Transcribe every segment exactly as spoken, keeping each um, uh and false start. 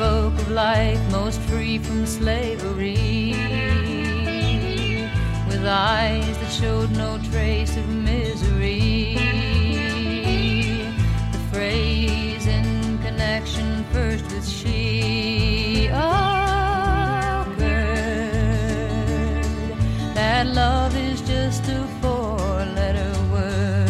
spoke of life most free from slavery, with eyes that showed no trace of misery. The phrase in connection first with she occurred, that love is just a four-letter word.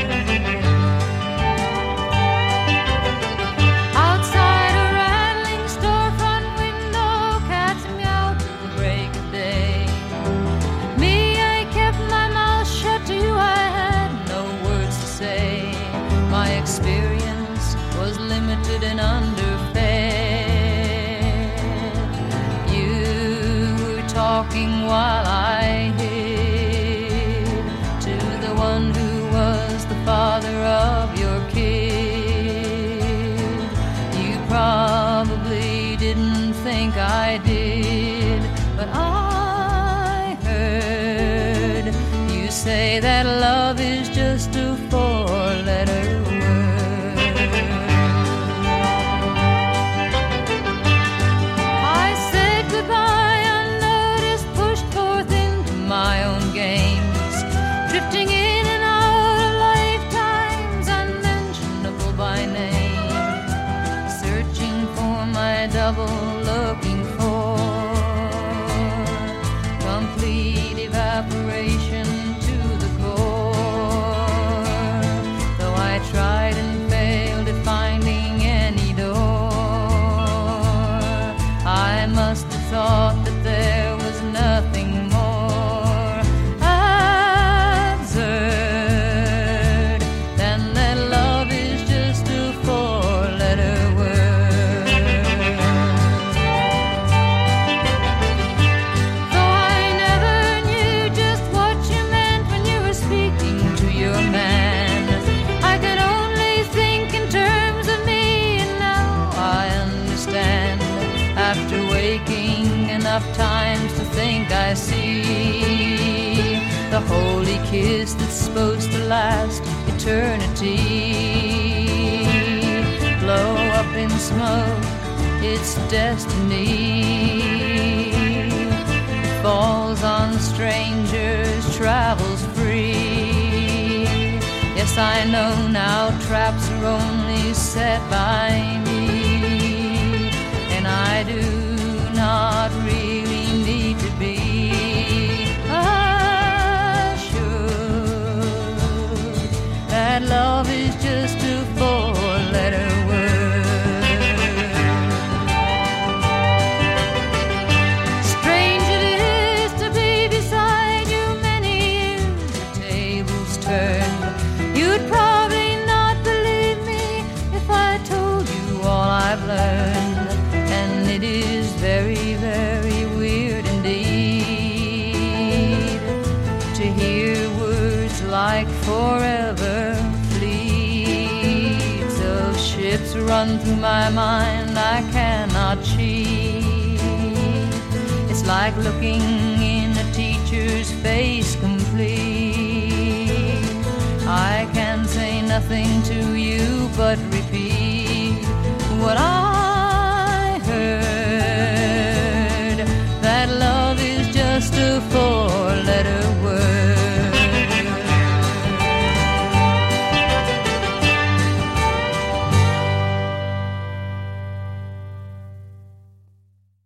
Outside a rattling storefront window, cats meow till the break of day. Me, I kept my mouth shut. To you I had no words to say. My experience was limited and underfed. You were talking while I hid to the one who was the father of your kid. You probably didn't think I did, but I heard you say that love is just a four-letter word. I said goodbye unnoticed, pushed forth into my own games, drifting in and out of lifetimes unmentionable by name, searching for my double, looking for complete evaporation to the core. Though I tried and failed at finding any door, I must have thought that there was nothing more absurd than that love is just a four-letter word. Though I never knew just what you meant when you were speaking to your man, I could only think in terms of me, and now I understand. After waking enough times to think I see the holy kiss that's supposed to last eternity, blow up in smoke, it's destiny. Falls on strangers, travels free. Yes, I know now traps are only set by me, and I do not really need to be assured that love is just a four-letter word. Strange it is to be beside you many years, the tables turned. You'd probably not believe me if I told you all I've learned, and it is very, very weird indeed to hear words like forever. Fleets of ships run through my mind, I cannot cheat. It's like looking in a teacher's face complete. I can say nothing to you but repeat what I